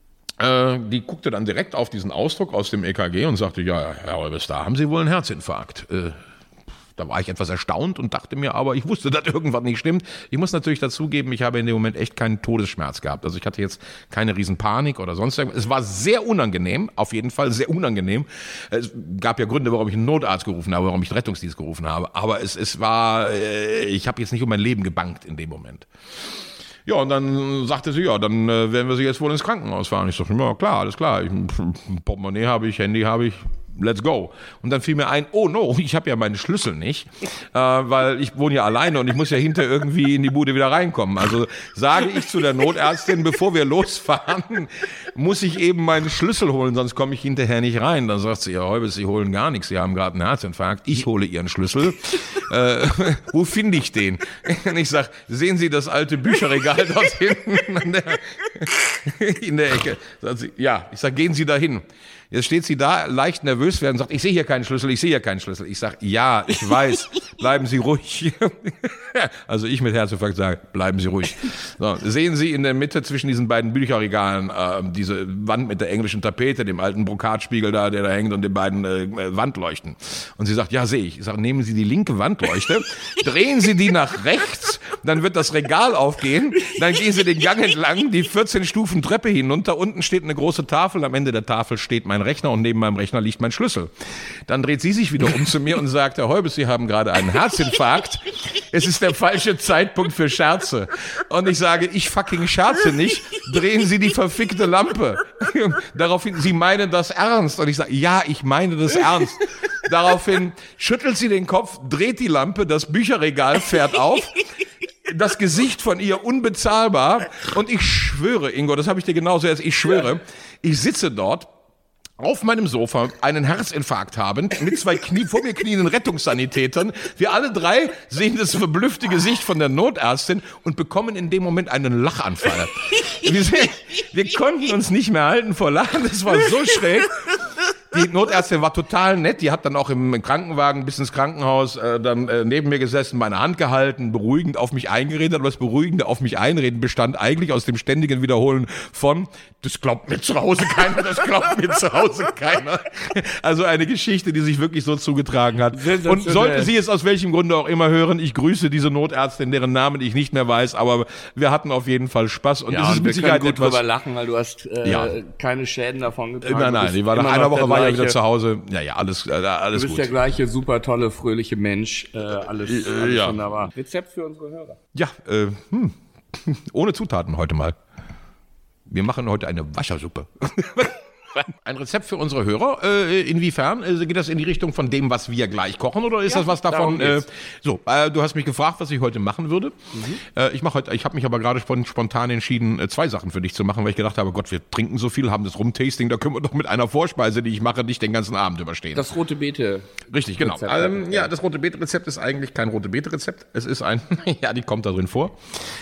Äh, die guckte dann direkt auf diesen Ausdruck aus dem E K G und sagte, ja, Herr Olbes, da haben Sie wohl einen Herzinfarkt. Äh, Da war ich etwas erstaunt und dachte mir, aber ich wusste, dass irgendwas nicht stimmt. Ich muss natürlich dazugeben, ich habe in dem Moment echt keinen Todesschmerz gehabt. Also ich hatte jetzt keine riesen Panik oder sonst irgendwas. Es war sehr unangenehm, auf jeden Fall sehr unangenehm. Es gab ja Gründe, warum ich einen Notarzt gerufen habe, warum ich den Rettungsdienst gerufen habe. Aber es, es war, ich habe jetzt nicht um mein Leben gebangt in dem Moment. Ja, und dann sagte sie, ja, dann äh, werden wir sie jetzt wohl ins Krankenhaus fahren. Ich dachte, ja klar, alles klar. Ich, Portemonnaie habe ich, Handy habe ich. Let's go. Und dann fiel mir ein, oh no, ich habe ja meinen Schlüssel nicht, äh, weil ich wohne ja alleine und ich muss ja hinter irgendwie in die Bude wieder reinkommen. Also sage ich zu der Notärztin, bevor wir losfahren, muss ich eben meinen Schlüssel holen, sonst komme ich hinterher nicht rein. Dann sagt sie, ja, Heubes, Sie holen gar nichts, Sie haben gerade einen Herzinfarkt. Ich hole Ihren Schlüssel. äh, wo finde ich den? Und ich sage, sehen Sie das alte Bücherregal dort hinten in der, in der Ecke? Sagt sie, ja, ich sage, gehen Sie da hin. Jetzt steht sie da, leicht nervös werden und sagt, ich sehe hier keinen Schlüssel, ich sehe hier keinen Schlüssel. Ich sage, ja, ich weiß, bleiben Sie ruhig. Also ich mit Herzinfarkt sage, bleiben Sie ruhig. So, sehen Sie in der Mitte zwischen diesen beiden Bücherregalen äh, diese Wand mit der englischen Tapete, dem alten Brokatspiegel da, der da hängt und den beiden äh, Wandleuchten. Und sie sagt, ja, sehe ich. Ich sage, nehmen Sie die linke Wandleuchte, drehen Sie die nach rechts, dann wird das Regal aufgehen, dann gehen Sie den Gang entlang, die vierzehn Stufen Treppe hinunter, unten steht eine große Tafel, am Ende der Tafel steht mein Rechner und neben meinem Rechner liegt mein Schlüssel. Dann dreht sie sich wieder um zu mir und sagt, Herr Heubes, Sie haben gerade einen Herzinfarkt. Es ist der falsche Zeitpunkt für Scherze. Und ich sage, ich fucking scherze nicht. Drehen Sie die verfickte Lampe. Daraufhin, Sie meinen das ernst. Und ich sage, ja, ich meine das ernst. Daraufhin schüttelt sie den Kopf, dreht die Lampe, das Bücherregal fährt auf. Das Gesicht von ihr unbezahlbar. Und ich schwöre, Ingo, das habe ich dir genauso erst, ich schwöre, ich sitze dort auf meinem Sofa, einen Herzinfarkt habend, mit zwei Knie, vor mir knienden Rettungssanitätern. Wir alle drei sehen das verblüffte Gesicht von der Notärztin und bekommen in dem Moment einen Lachanfall. Wir, wir konnten uns nicht mehr halten vor Lachen, das war so schräg. Die Notärztin war total nett, die hat dann auch im Krankenwagen bis ins Krankenhaus äh, dann äh, neben mir gesessen, meine Hand gehalten, beruhigend auf mich eingeredet, aber das beruhigende auf mich einreden bestand eigentlich aus dem ständigen Wiederholen von, das glaubt mir zu Hause keiner, das glaubt mir zu Hause keiner. Also eine Geschichte, die sich wirklich so zugetragen hat. Und sollte sie es aus welchem Grunde auch immer hören, ich grüße diese Notärztin, deren Namen ich nicht mehr weiß, aber wir hatten auf jeden Fall Spaß und ja, es ist und mit wir Sicherheit können gut etwas. drüber lachen, weil du hast äh, Ja. keine Schäden davon getragen. Nein, nein, die war nach einer Woche war ja wieder zu Hause. Ja, ja, alles, äh, alles Du bist gut. der gleiche super tolle, fröhliche Mensch. Äh, alles, Äh, alles ja. wunderbar. Rezept für unsere Hörer. Ja, äh, hm. Ohne Zutaten heute mal. Wir machen heute eine Wassersuppe. Ein Rezept für unsere Hörer. Äh, inwiefern? Äh, geht das in die Richtung von dem, was wir gleich kochen, oder ist Ja, das was davon? darum Äh, geht's. so, äh, du hast mich gefragt, was ich heute machen würde. Mhm. Äh, ich mache heute, ich habe mich aber gerade spon- spontan entschieden, äh, zwei Sachen für dich zu machen, weil ich gedacht habe, Gott, wir trinken so viel, haben das Rumtasting, da können wir doch mit einer Vorspeise, die ich mache, nicht den ganzen Abend überstehen. Das rote Beete. Richtig, genau. Rezept. Ähm, ja, das rote Beete-Rezept ist eigentlich kein rote Beete-Rezept. Es ist ein, ja, die kommt da drin vor.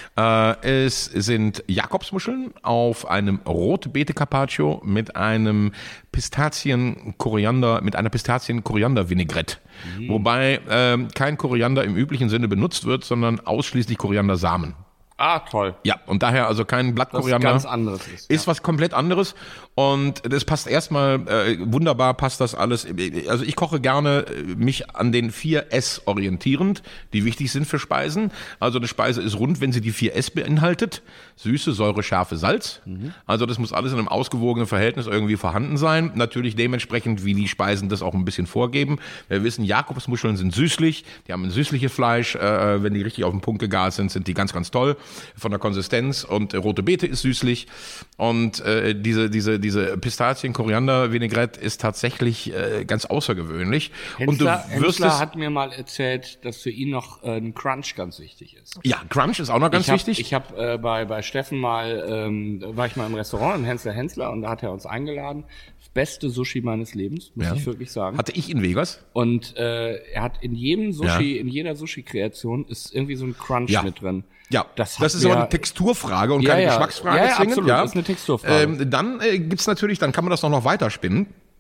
Äh, es sind Jakobsmuscheln auf einem rote Beete-Carpaccio mit einem Pistazien-Koriander, mit einer Pistazien-Koriander-Vinaigrette. Mhm. Wobei ähm, kein Koriander im üblichen Sinne benutzt wird, sondern ausschließlich Koriandersamen. Ah, toll. Ja, und daher also kein Was Blattkoriander. ganz anderes ist. Ist was komplett anderes und das passt erstmal, äh, wunderbar passt das alles. Also ich koche gerne äh, mich an den vier S orientierend, die wichtig sind für Speisen. Also eine Speise ist rund, wenn sie die vier S beinhaltet. Süße, Säure, Schärfe, Salz. Mhm. Also das muss alles in einem ausgewogenen Verhältnis irgendwie vorhanden sein. Natürlich dementsprechend, wie die Speisen das auch ein bisschen vorgeben. Wir wissen, Jakobsmuscheln sind süßlich, die haben ein süßliches Fleisch. Äh, wenn die richtig auf den Punkt gegart sind, sind die ganz, ganz toll von der Konsistenz und äh, rote Beete ist süßlich und äh, diese diese diese Pistazien-Koriander-Vinaigrette ist tatsächlich äh, ganz außergewöhnlich. Hensler, und du wirst Hensler es, hat mir mal erzählt, dass für ihn noch äh, ein Crunch ganz wichtig ist. ja, Crunch ist auch noch ganz ich hab, wichtig. Ich habe äh, bei bei Steffen mal ähm, war ich mal im Restaurant im Hensler Hensler und da hat er uns eingeladen. Das beste Sushi meines Lebens, muss Ja. ich wirklich sagen. Hatte ich in Vegas. Und äh, er hat in jedem Sushi, Ja. in jeder Sushi-Kreation ist irgendwie so ein Crunch Ja. mit drin. Ja, das, das, hat ist mir- aber eine Texturfrage und Ja, keine ja. Geschmacksfrage Ja, ja, zwingend. absolut, das ist eine Texturfrage. Ähm, dann äh, gibt's natürlich, dann kann man das noch noch weiterspinnen.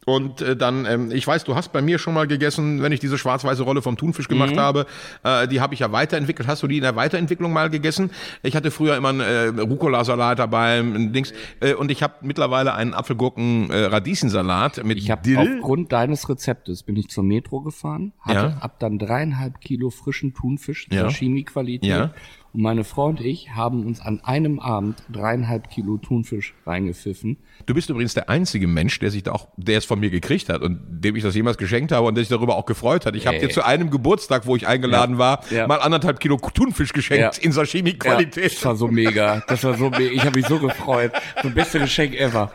Und äh, dann, ähm, ich weiß, du hast bei mir schon mal gegessen, wenn ich diese schwarz-weiße Rolle vom Thunfisch gemacht mhm. habe. Äh, die habe ich ja weiterentwickelt. Hast du die in der Weiterentwicklung mal gegessen? Ich hatte früher immer einen äh, Rucola-Salat dabei, ein Dings. Äh, und ich habe mittlerweile einen Apfelgurken-Radieschensalat mit Ich habe Dill. aufgrund deines Rezeptes bin ich zur Metro gefahren, hatte Ja. ab dann dreieinhalb Kilo frischen Thunfisch, Ja. Sashimi-Qualität. Ja. Und meine Frau und ich haben uns an einem Abend dreieinhalb Kilo Thunfisch reingepfiffen. Du bist übrigens der einzige Mensch, der sich da auch, der es von mir gekriegt hat und dem ich das jemals geschenkt habe und der sich darüber auch gefreut hat. Ich habe Ey. dir zu einem Geburtstag, wo ich eingeladen Ja. war, Ja. mal anderthalb Kilo Thunfisch geschenkt Ja. in Ja, Sashimi-Qualität. das war so mega. Das war so mega. Ich habe mich so gefreut. Das beste Geschenk ever.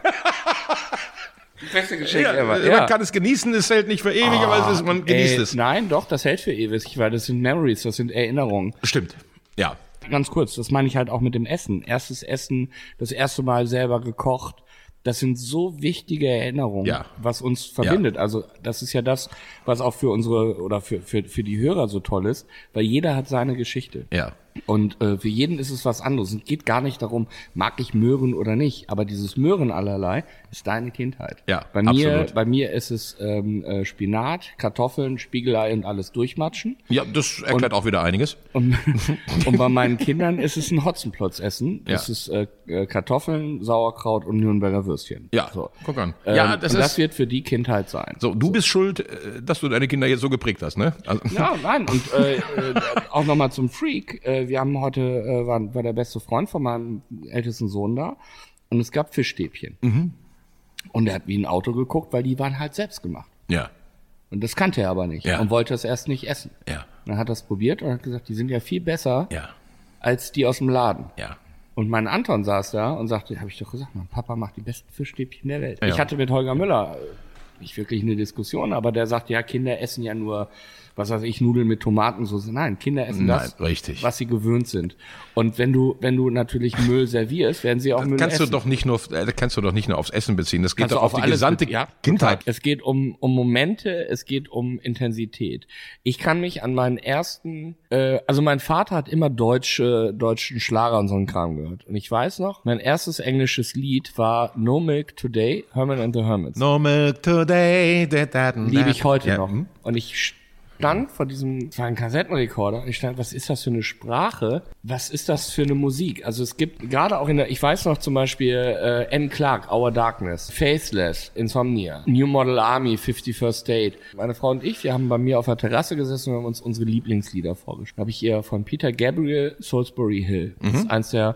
Das beste Geschenk Ja, ever. man kann es genießen, es hält nicht für ewig, aber es ist, man genießt Ey, es. Nein, doch, das hält für ewig, weil das sind Memories, das sind Erinnerungen. Stimmt, ja. Ganz kurz, das meine ich halt auch mit dem Essen. Erstes Essen, das erste Mal selber gekocht. Das sind so wichtige Erinnerungen, Ja. was uns verbindet. Also das ist ja das, was auch für unsere oder für, für, für die Hörer so toll ist, weil jeder hat seine Geschichte. Ja. Und äh, für jeden ist es was anderes. Es geht gar nicht darum, mag ich Möhren oder nicht, aber dieses Möhren allerlei ist deine Kindheit. Ja, bei mir, absolut. bei mir ist es ähm, äh, Spinat, Kartoffeln, Spiegelei und alles durchmatschen. Ja, das erklärt auch wieder einiges. Und, und bei meinen Kindern ist es ein Hotzenplotz-Essen. Das Ja. ist äh, äh, Kartoffeln, Sauerkraut und Nürnberger Würstchen. Ja, so. guck an. Ähm, Ja, das und ist- das wird für die Kindheit sein. So, du bist schuld, äh, dass du deine Kinder jetzt so geprägt hast, ne? Also, Ja, nein, und äh, äh, auch nochmal zum Freak. Äh, wir haben heute, äh, war, war der beste Freund von meinem ältesten Sohn da und es gab Fischstäbchen. Mhm. Und er hat wie ein Auto geguckt, weil die waren halt selbst gemacht. ja, Und das kannte er aber nicht Ja. und wollte es erst nicht essen. ja, Dann hat er es probiert und hat gesagt, die sind ja viel besser ja, als die aus dem Laden. ja. Und mein Anton saß da und sagte, habe ich doch gesagt, mein Papa macht die besten Fischstäbchen der Welt. Ja. Ich hatte mit Holger Müller äh, nicht wirklich eine Diskussion, aber der sagt, ja, Kinder essen ja nur, was weiß ich, Nudeln mit Tomatensauce. Nein, Kinder essen das, Nein, richtig. was sie gewöhnt sind. Und wenn du, wenn du natürlich Müll servierst, werden sie auch Müll Kannst essen. du doch nicht nur, äh, kannst du doch nicht nur aufs Essen beziehen. Das geht Kannst doch du auf die alles gesamte mit- ja, Kindheit. total. Es geht um, um Momente, es geht um Intensität. Ich kann mich an meinen ersten, äh, also mein Vater hat immer deutsche, deutschen Schlager und so einen Kram gehört. Und ich weiß noch, mein erstes englisches Lied war No Milk Today, Herman and the Hermits. No milk today, that, that, and Liebe that. ich heute Ja. noch. Und ich stand vor diesem, es war ein Kassettenrekorder, und ich stand, was ist das für eine Sprache? Was ist das für eine Musik? Also es gibt gerade auch in der, ich weiß noch zum Beispiel äh, Anne Clark, Our Darkness, Faithless, Insomnia, New Model Army, fifty-first State. Meine Frau und ich, wir haben bei mir auf der Terrasse gesessen und haben uns unsere Lieblingslieder vorgestellt. Da habe ich ihr von Peter Gabriel, Salisbury Hill. Das ist eins der,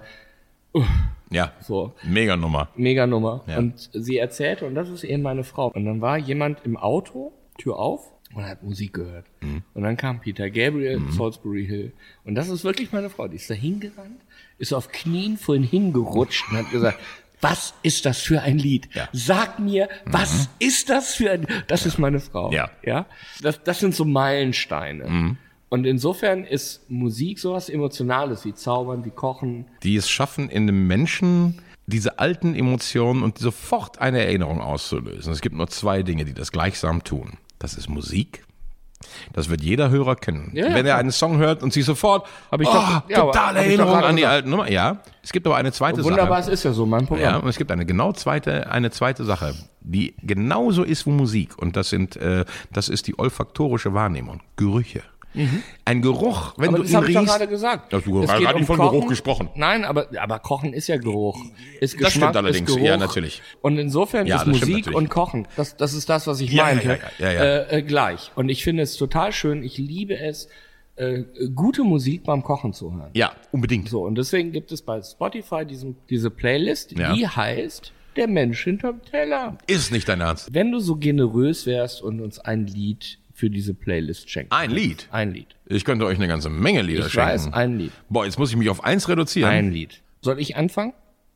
Ja, so, mega Nummer. mega Nummer. Ja. Und sie erzählte, und das ist eben meine Frau. Und dann war jemand im Auto, Tür auf, und hat Musik gehört. Mhm. Und dann kam Peter Gabriel, Salisbury Hill. Und das ist wirklich meine Frau. Die ist da hingerannt, ist auf Knien vorhin hingerutscht und hat gesagt, was ist das für ein Lied? Ja. Sag mir, was ist das für ein, das ist meine Frau. Ja. Ja. Das, das sind so Meilensteine. Und insofern ist Musik sowas Emotionales, wie Zaubern, wie Kochen. Die es schaffen, in einem Menschen diese alten Emotionen und sofort eine Erinnerung auszulösen. Es gibt nur zwei Dinge, die das gleichsam tun. Das ist Musik. Das wird jeder Hörer kennen. Ja, ja, Wenn er klar. einen Song hört und sich sofort, Hab ich oh, doch- ja, aber totale hab ich doch Erinnerung gerade an die gesagt. alten Nummer. Ja, es gibt aber eine zweite Wunderbar, Sache. es ist ja so, mein Ja, Programm. und es gibt eine genau zweite, eine zweite Sache, die genauso ist wie Musik. Und das sind, äh, das ist die olfaktorische Wahrnehmung. Gerüche. Ein Geruch, wenn Aber du das ihn habe ich doch riechst. gerade gesagt. Ja, du Es hast geht gerade um von Kochen. Geruch gesprochen. Nein, aber, aber Kochen ist ja Geruch. Ist Geschmack, Das stimmt allerdings. ist Geruch. Ja, natürlich. Und insofern Ja, ist das stimmt Musik natürlich. und Kochen, das, das ist das, was ich Ja, meinte, ja, ja, ja, ja. Äh, äh, gleich. Und ich finde es total schön, ich liebe es, äh, gute Musik beim Kochen zu hören. Ja, unbedingt. So, und deswegen gibt es bei Spotify diesen, diese Playlist, Ja. die heißt Der Mensch hinterm Teller. Ist nicht dein Ernst. Wenn du so generös wärst und uns ein Lied für diese Playlist schenkst. Ein Lied? Ein Lied. Ich könnte euch eine ganze Menge Lieder Ich schenken. weiß, ein Lied. Boah, jetzt muss ich mich auf eins reduzieren. Ein Lied. Soll ich anfangen?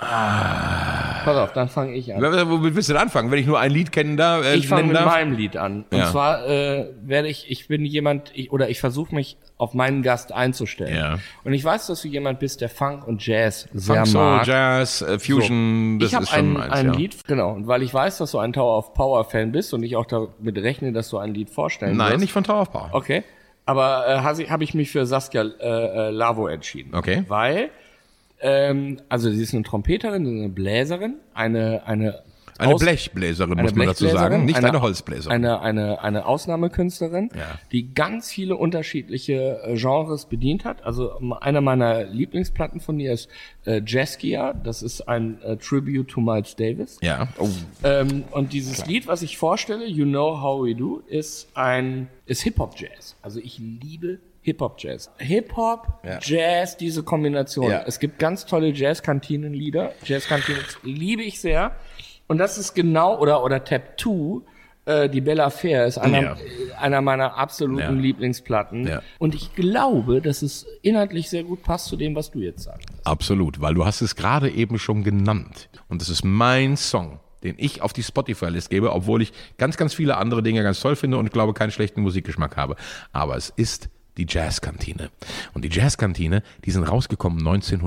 Ah. Pass auf, dann fange ich an. Womit willst du denn anfangen, wenn ich nur ein Lied kennen darf? Äh, Ich fange nennen mit darf? meinem Lied an. Und Ja. zwar äh, werde ich, ich bin jemand, ich, oder ich versuche mich auf meinen Gast einzustellen. Ja. Und ich weiß, dass du jemand bist, der Funk und Jazz sehr Funk, Soul, mag. Jazz, äh, Fusion, So. das Ich habe ist schon ein, eins, ein ja. Lied, genau, und weil ich weiß, dass du ein Tower of Power Fan bist und ich auch damit rechne, dass du ein Lied vorstellen Nein, wirst. nicht von Tower of Power. Okay. Aber äh, habe hab ich mich für Saskia äh, äh, Lavo entschieden. Okay. Weil, ähm, also sie ist eine Trompeterin, eine Bläserin, eine, eine Eine Aus- Blechbläserin, eine muss man dazu Blechbläserin, sagen, nicht eine, eine Holzbläserin. Eine, eine, eine Ausnahmekünstlerin, Ja. die ganz viele unterschiedliche äh, Genres bedient hat. Also ähm, einer meiner Lieblingsplatten von ihr ist äh, Jazzgear. Das ist ein äh, Tribute to Miles Davis. Ja. Oh. Ähm, und dieses Lied, was ich vorstelle, You Know How We Do, ist ein ist Hip-Hop-Jazz. Also ich liebe Hip-Hop-Jazz. Hip-Hop, Ja. Jazz, diese Kombination. Ja. Es gibt ganz tolle Jazz-Kantinen-Lieder. Jazz-Kantinen liebe ich sehr. Und das ist genau, oder oder Tab zwei, äh, die Bella Fair ist einer, Ja. äh, einer meiner absoluten Ja. Lieblingsplatten. Ja. Und ich glaube, dass es inhaltlich sehr gut passt zu dem, was du jetzt sagst. Absolut, weil du hast es gerade eben schon genannt. Und das ist mein Song, den ich auf die Spotify-List gebe, obwohl ich ganz, ganz viele andere Dinge ganz toll finde und ich glaube, keinen schlechten Musikgeschmack habe. Aber es ist die Jazzkantine. Und die Jazzkantine, die sind rausgekommen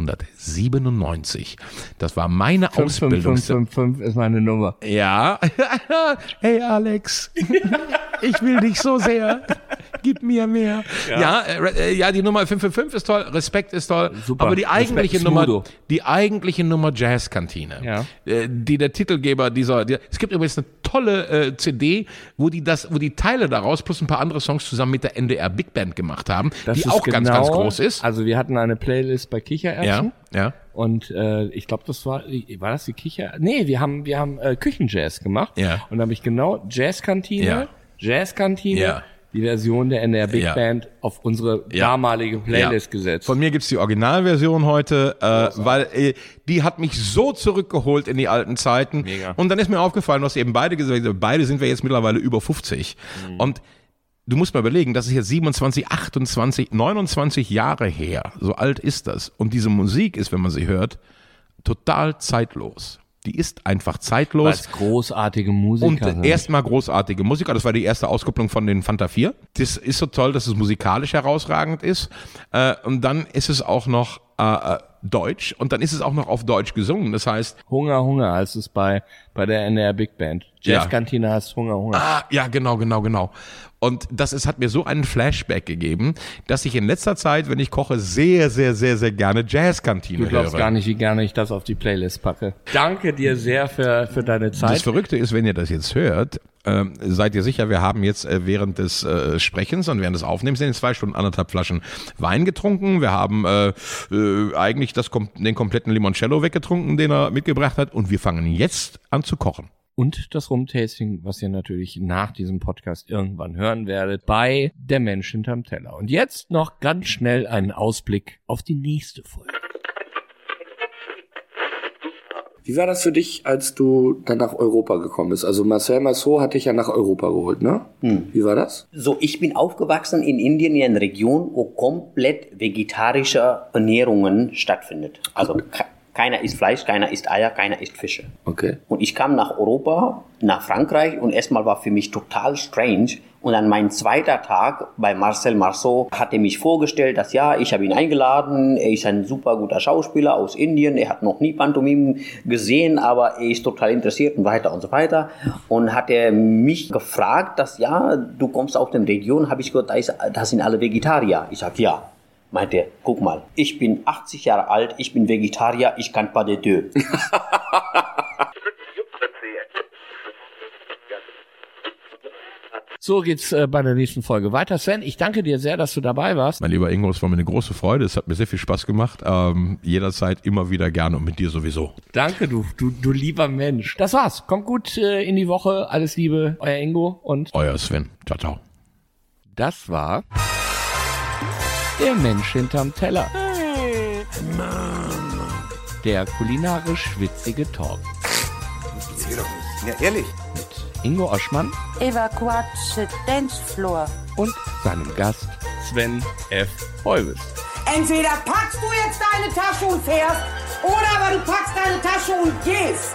neunzehnhundertsiebenundneunzig. Das war meine Ausbildung. fünf fünf fünf fünf ist meine Nummer. Ja. Hey Alex, ich will dich so sehr. Gib mir mehr. Ja, ja, äh, ja, die Nummer fünf fünf fünf ist toll, Respekt ist toll, Super. aber die eigentliche Respekt, Nummer, Smudo. die eigentliche Nummer Jazzkantine, Ja. äh, die der Titelgeber dieser, die, es gibt übrigens eine tolle äh, C D, wo die das, wo die Teile daraus plus ein paar andere Songs zusammen mit der N D R Big Band gemacht haben, Das die ist auch ganz, genau- ganz groß ist. Also wir hatten eine Playlist bei Kichererbsen. Ja, ja. Und äh, ich glaube, das war, war das die Kicher? Nee, wir haben, wir haben äh, Küchenjazz gemacht. Ja. Und da habe ich genau Jazzkantine, Ja. Jazzkantine, Ja. die Version der N D R Big Ja. Band auf unsere Ja. damalige Playlist Ja. gesetzt. Von mir gibt's die Originalversion heute, äh, weil äh, die hat mich so zurückgeholt in die alten Zeiten. Mega. Und dann ist mir aufgefallen, was eben beide gesagt haben, beide sind wir jetzt mittlerweile über fünfzig. Mhm. Und du musst mal überlegen, das ist jetzt siebenundzwanzig, achtundzwanzig, neunundzwanzig Jahre her. So alt ist das. Und diese Musik ist, wenn man sie hört, total zeitlos. Die ist einfach zeitlos. Als großartige Musiker. Und erstmal großartige Musiker, das war die erste Auskopplung von den Fanta vier. Das ist so toll, dass es musikalisch herausragend ist. Äh, und dann ist es auch noch äh, Deutsch und dann ist es auch noch auf Deutsch gesungen. Das heißt, Hunger, Hunger heißt es bei, bei der N D R Big Band. Ja. Jazzkantine heißt Hunger, Hunger. ah, ja, genau, genau, genau. Und das ist, hat mir so einen Flashback gegeben, dass ich in letzter Zeit, wenn ich koche, sehr, sehr, sehr, sehr gerne Jazzkantine Du glaubst höre. gar nicht, wie gerne ich das auf die Playlist packe. Danke dir sehr für, für deine Zeit. Das Verrückte ist, wenn ihr das jetzt hört, ähm, seid ihr sicher, wir haben jetzt äh, während des äh, Sprechens und während des Aufnehmens in zwei Stunden anderthalb Flaschen Wein getrunken. Wir haben äh, äh, eigentlich das, kom- den kompletten Limoncello weggetrunken, den er mitgebracht hat. Und wir fangen jetzt an zu kochen. Und das Rumtasting, was ihr natürlich nach diesem Podcast irgendwann hören werdet, bei Der Mensch hinterm Teller. Und jetzt noch ganz schnell einen Ausblick auf die nächste Folge. Wie war das für dich, als du dann nach Europa gekommen bist? Also Marcel Marceau hat dich ja nach Europa geholt, ne? Hm. Wie war das? So, ich bin aufgewachsen in Indien in einer Region, wo komplett vegetarische Ernährungen stattfindet. Also ke- keiner isst Fleisch, keiner isst Eier, keiner isst Fische. Okay. Und ich kam nach Europa, nach Frankreich und erstmal war für mich total strange. Und dann mein zweiter Tag bei Marcel Marceau hat er mich vorgestellt, dass ja, ich habe ihn eingeladen, er ist ein super guter Schauspieler aus Indien, er hat noch nie Pantomimen gesehen, aber er ist total interessiert und weiter und so weiter. Und hat er mich gefragt, dass ja, du kommst aus der Region, habe ich gehört, das, das sind alle Vegetarier. Ich sage ja. Meint er, guck mal, ich bin achtzig Jahre alt, ich bin Vegetarier, ich kann pas de deux. So geht's äh, bei der nächsten Folge weiter. Sven, ich danke dir sehr, dass du dabei warst. Mein lieber Ingo, es war mir eine große Freude. Es hat mir sehr viel Spaß gemacht. Ähm, jederzeit immer wieder gerne und mit dir sowieso. Danke, du, du, du lieber Mensch. Das war's. Kommt gut äh, in die Woche. Alles Liebe, euer Ingo und Euer Sven. Ciao, ciao. das war Der Mensch hinterm Teller. Der kulinarisch witzige Talk. Ja, ehrlich. Mit Ingo Oschmann Evacuate Dancefloor. und seinem Gast Sven F. Heuwes. Entweder packst du jetzt deine Tasche und fährst, oder aber du packst deine Tasche und gehst.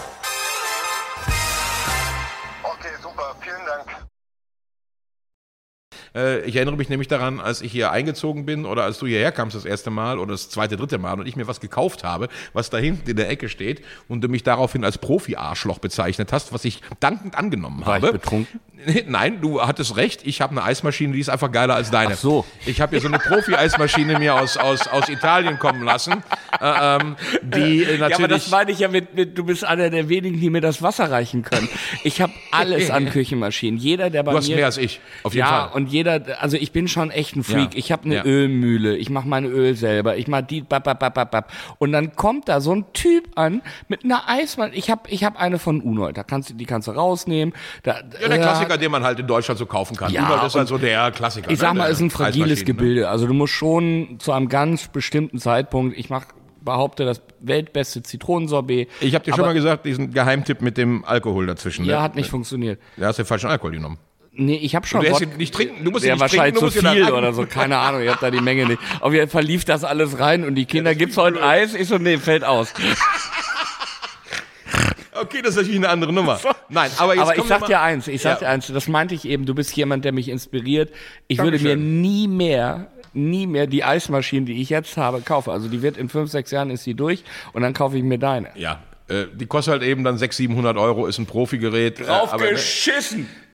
Okay, super. Vielen Dank. Äh, ich erinnere mich nämlich daran, als ich hier eingezogen bin oder als du hierher kamst das erste Mal oder das zweite, dritte Mal und ich mir was gekauft habe, was da hinten in der Ecke steht und du mich daraufhin als Profi-Arschloch bezeichnet hast, was ich dankend angenommen War habe. ich betrunken? Nein, du hattest recht. Ich habe eine Eismaschine, die ist einfach geiler als deine. Ach so. Ich habe hier so eine Profi-Eismaschine mir aus, aus, aus Italien kommen lassen, äh, ähm, die äh, natürlich... Ja, aber das meine ich ja mit, mit, du bist einer der wenigen, die mir das Wasser reichen können. Ich habe alles an Küchenmaschinen. Jeder, der bei du mir... hast mehr als ich, auf jeden ja, Fall. Ja, und jeder, also ich bin schon echt ein Freak. Ja. Ich habe eine Ja. Ölmühle, ich mache mein Öl selber, ich mache die... Bap, bap, bap, bap. Und dann kommt da so ein Typ an mit einer Eismaschine. Ich habe ich hab eine von Unold, da kannst du, die kannst du rausnehmen. Da, Ja, der äh, Klassiker, den man halt in Deutschland so kaufen kann. Ja, Unold ist halt und so der Klassiker. Ich sag ne? mal, Der ist ein fragiles Eismaschinen, Gebilde. Ne? Also du musst schon zu einem ganz bestimmten Zeitpunkt, ich mach, behaupte, das weltbeste Zitronensorbet. Ich habe dir schon Aber- mal gesagt, diesen Geheimtipp mit dem Alkohol dazwischen. Ja, ne? hat nicht funktioniert. Da hast du den falschen Alkohol genommen. Nee, ich habe schon Du darfst Wodka- ihn nicht trinken, du musst ihn ja, nicht wahrscheinlich trinken, du zu musst ihn viel dann- oder so, keine Ahnung, ich hab da die Menge nicht. Auf jeden Fall lief das alles rein und die Kinder, gibt's heute Eis? Ich so, nee, fällt aus. Okay, das ist natürlich eine andere Nummer. Nein, aber jetzt Aber ich kommen wir sag mal- dir eins, ich sag Ja. dir eins, das meinte ich eben, du bist jemand, der mich inspiriert. Ich würde mir Dankeschön. nie mehr, nie mehr die Eismaschine, die ich jetzt habe, kaufen. Also die wird in fünf, sechs Jahren ist die durch und dann kaufe ich mir deine. Ja, äh, die kostet halt eben dann sechshundert, siebenhundert Euro, ist ein Profigerät. äh, aber, ne, geschissen!